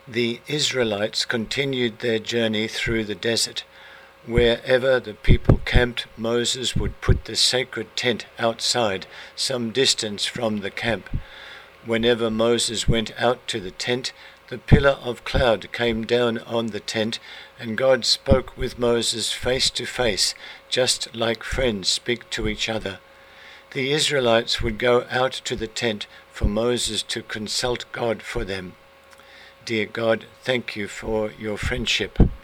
The Israelites continued their journey through the desert. Wherever the people camped, Moses would put the sacred tent outside, some distance from the camp. Whenever Moses went out to the tent, the pillar of cloud came down on the tent, and God spoke with Moses face to face, just like friends speak to each other. The Israelites would go out to the tent for Moses to consult God for them. Dear God, thank you for your friendship.